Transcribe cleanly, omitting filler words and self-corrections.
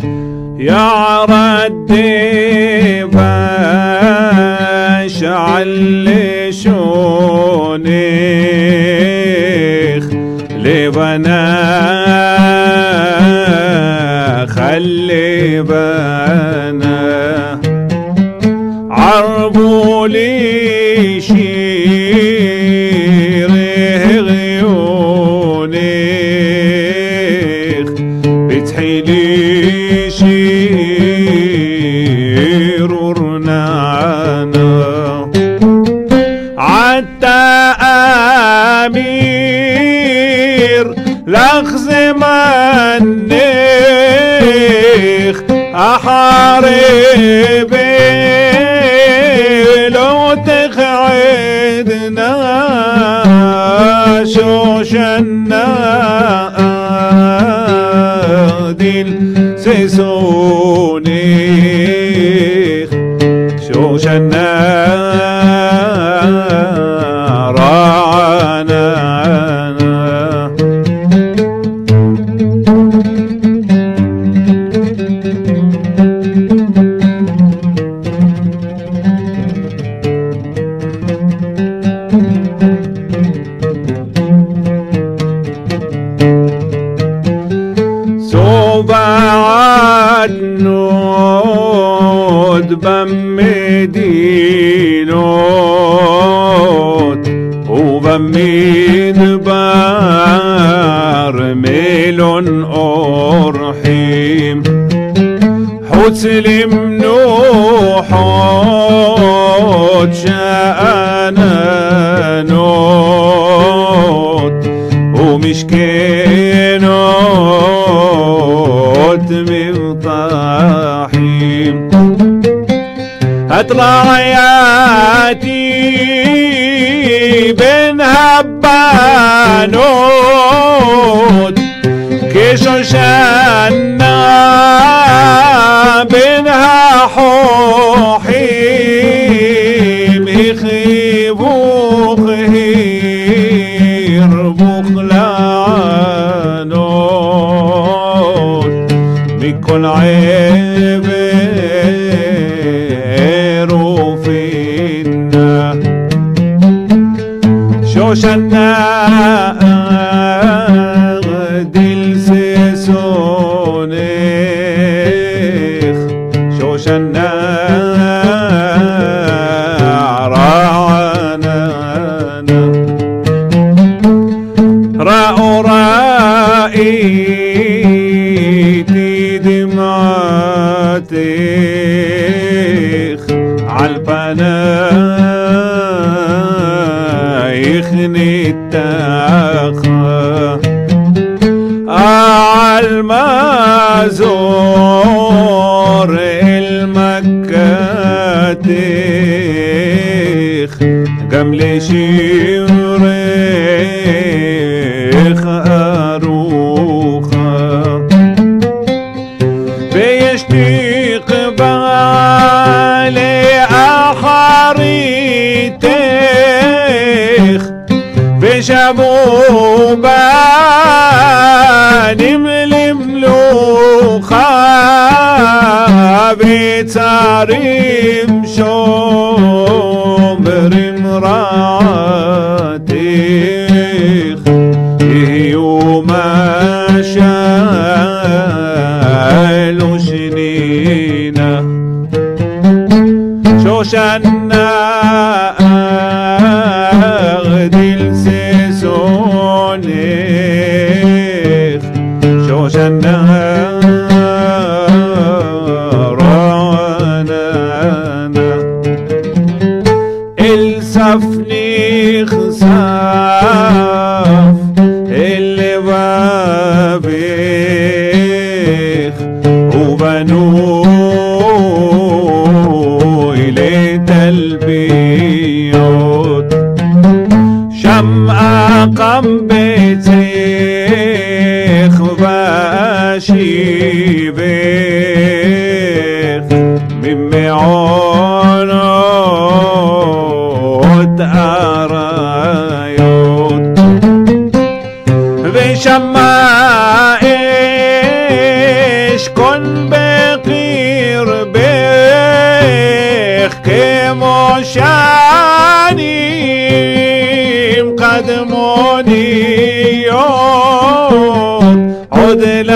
يا ردي بشعل شونيخ لبنا خلي بنا عربوا لي شيره غيونيخ بتحيلي شير ورنانا عتا أمير لغز منيخ أحاربي لو تقعدنا شوشنا ديل سيسونيخ شوشنا رانا بعد نود بمدينوت وبمين برميلون أرحيم حسلم نوحوت شأنا نوت ومشكينوت مطاحيم اطلع ياتي بن هبانوت كشوشنا بنها حوحيم يخيبوخ هيربوخ لعنوت بكل عيب فينا شوشنا ديل سيسونيخ شوشنا رانا رأوا رأيتي دمعتيخ عالبنايخ نتاخا عالمازور المكاتيخ قمل شيريخ أروخا بيشتيق بالي أحريتيخ بشبوبان ململوخا بتاريم شومر مراتيخ يوم شالو شنينا شوشنا أغدل سيسونيخ شوشنا رانانا السفني خساف اللي بابيخ وبنو إلي تلبيوت شمعة قم بيتيخ باشيبيخ من معونوت أرايوت بشمع إيش كن شاني مقدموني يوم عود